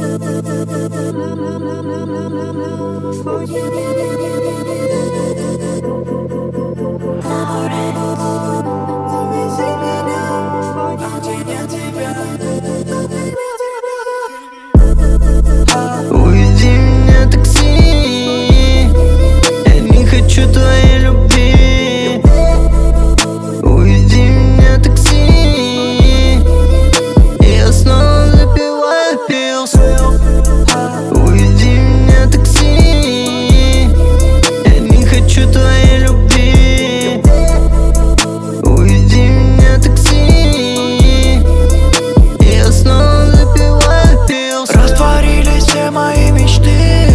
Увези меня, такси, я не хочу твоей любви. Увези меня, такси, и я снова запиваю пилс. Увези меня, такси, я не хочу твоей любви. Увези меня, такси, и я снова запиваю пилс. Растворились все мои мечты,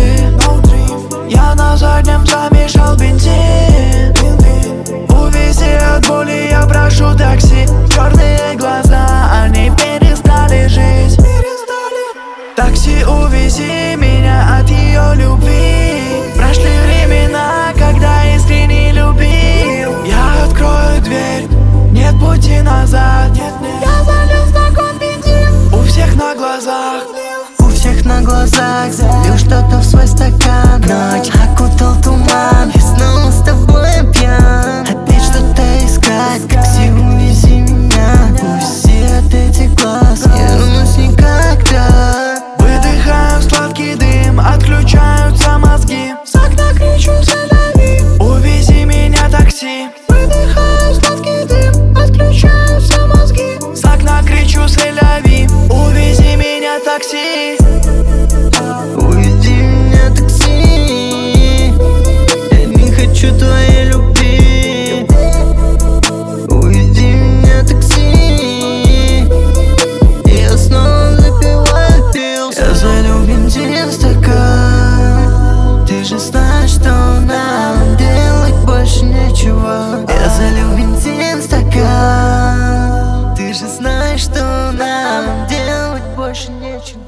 я на заднем замешал бензин. Увези от боли, я прошу такси. Черные глаза, они перестали жить. Такси, увези меня от ее любви. Прошли времена, когда искренне любил. Я открою дверь, нет пути назад. Я залез на конфетти, у всех на глазах. У всех на глазах залил что-то в свой стакан. Ночь окутал туман, и снова с тобой я пьян. Опять что-то искать, такси, увези меня. Увези от этих глаз, не вернусь никогда. Выдыхаю сладкий дым, отключаются мозги. С окна кричу «Селяви». Увези меня, такси. Выдыхаю сладкий дым, отключаются мозги. С окна кричу «Селяви». Увези меня, такси. Увези меня, такси, я не хочу твоей любви. Увези меня, такси, и я снова запиваю пилс. Я залил бензин в стакан, ты же знаешь, что нам делать больше нечего. Я залил бензин в стакан, ты же знаешь, что нам делать больше нечего.